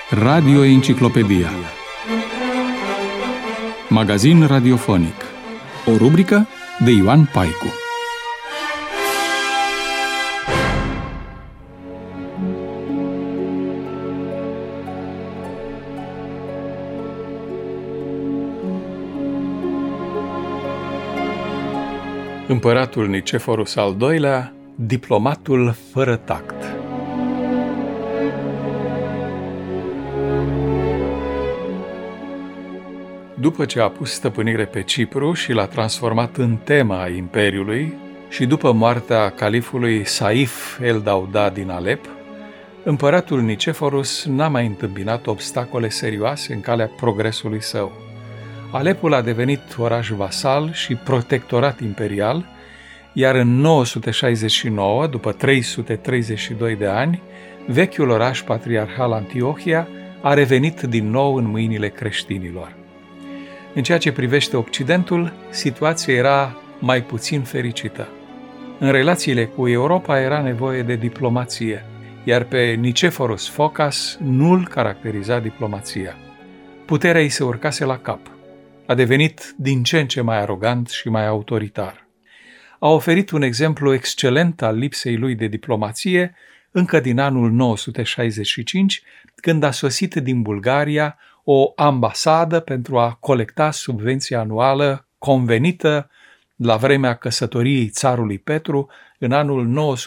Radio Enciclopedia. Magazin radiofonic. O rubrică de Ioan Paicu. Împăratul Nicephorus al II-lea, diplomatul fără tact. După ce a pus stăpânire pe Cipru și l-a transformat în tema a Imperiului și după moartea califului Saif el-Dauda din Alep, împăratul Nicephorus n-a mai întâmpinat obstacole serioase în calea progresului său. Alepul a devenit oraș vasal și protectorat imperial, iar în 969, după 332 de ani, vechiul oraș patriarhal Antiohia a revenit din nou în mâinile creștinilor. În ceea ce privește Occidentul, situația era mai puțin fericită. În relațiile cu Europa era nevoie de diplomație, iar pe Nicephorus Phocas nu-l caracteriza diplomația. Puterea îi se urcase la cap. A devenit din ce în ce mai arogant și mai autoritar. A oferit un exemplu excelent al lipsei lui de diplomație încă din anul 965, când a sosit din Bulgaria o ambasadă pentru a colecta subvenția anuală convenită la vremea căsătoriei țarului Petru în anul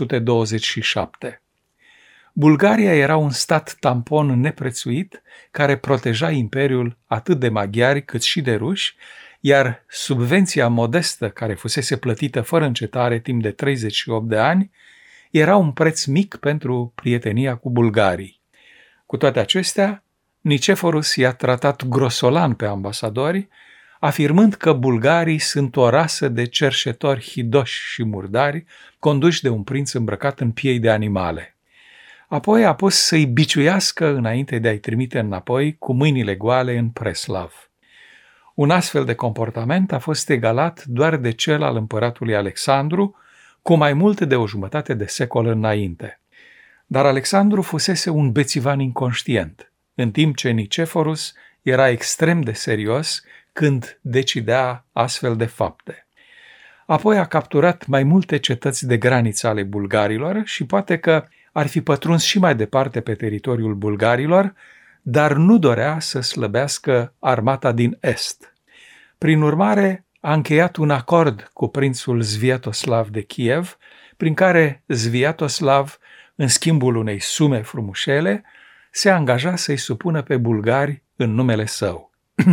927. Bulgaria era un stat tampon neprețuit care proteja imperiul atât de maghiari cât și de ruși, iar subvenția modestă care fusese plătită fără încetare timp de 38 de ani era un preț mic pentru prietenia cu bulgarii. Cu toate acestea, Nicephorus i-a tratat grosolan pe ambasadori, afirmând că bulgarii sunt o rasă de cerșetori hidoși și murdari, conduși de un prinț îmbrăcat în piei de animale. Apoi a pus să-i biciuiască înainte de a-i trimite înapoi cu mâinile goale în Preslav. Un astfel de comportament a fost egalat doar de cel al împăratului Alexandru, cu mai mult de o jumătate de secol înainte. Dar Alexandru fusese un bețivan inconștient, în timp ce Nicephorus era extrem de serios când decidea astfel de fapte. Apoi a capturat mai multe cetăți de graniță ale bulgarilor și poate că ar fi pătruns și mai departe pe teritoriul bulgarilor, dar nu dorea să slăbească armata din est. Prin urmare, a încheiat un acord cu prințul Sviatoslav de Kiev, prin care Sviatoslav, în schimbul unei sume frumușele, se angaja să-i supună pe bulgari în numele său.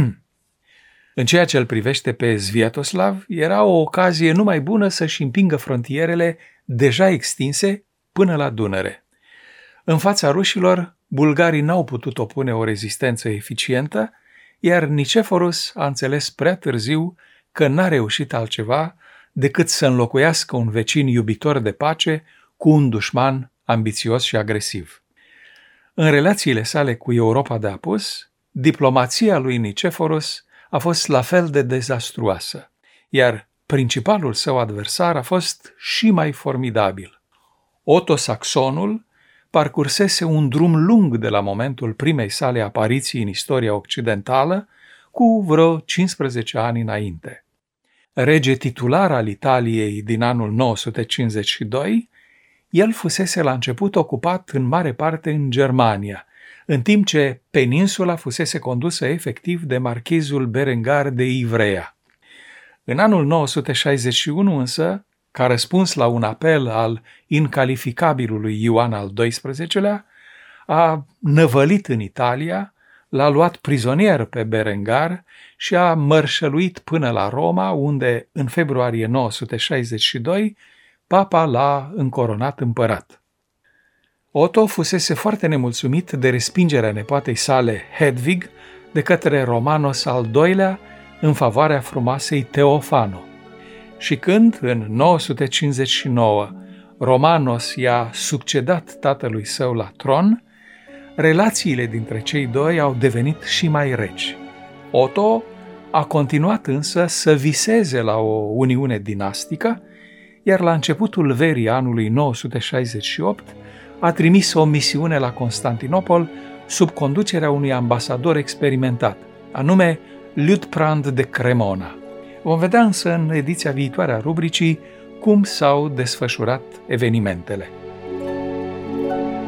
În ceea ce îl privește pe Sviatoslav, era o ocazie numai bună să-și împingă frontierele deja extinse până la Dunăre. În fața rușilor, bulgarii n-au putut opune o rezistență eficientă, iar Nicephorus a înțeles prea târziu că n-a reușit altceva decât să înlocuiască un vecin iubitor de pace cu un dușman ambițios și agresiv. În relațiile sale cu Europa de apus, diplomația lui Nicephorus a fost la fel de dezastruoasă, iar principalul său adversar a fost și mai formidabil. Otto Saxonul parcursese un drum lung de la momentul primei sale apariții în istoria occidentală cu vreo 15 ani înainte. Rege titular al Italiei din anul 952, el fusese la început ocupat în mare parte în Germania, în timp ce peninsula fusese condusă efectiv de marchizul Berengar de Ivrea. În anul 961 însă, ca răspuns la un apel al incalificabilului Ioan al XII-lea, a năvălit în Italia, l-a luat prizonier pe Berengar și a mărșăluit până la Roma, unde, în februarie 962, papa l-a încoronat împărat. Otto fusese foarte nemulțumit de respingerea nepoatei sale, Hedvig, de către Romanos al II-lea în favoarea frumoasei Teofano. Și când, în 959, Romanos i-a succedat tatălui său la tron, relațiile dintre cei doi au devenit și mai reci. Otto a continuat însă să viseze la o uniune dinastică, iar la începutul verii anului 968 a trimis o misiune la Constantinopol sub conducerea unui ambasador experimentat, anume Liutprand de Cremona. Vom vedea însă în ediția viitoare a rubricii cum s-au desfășurat evenimentele.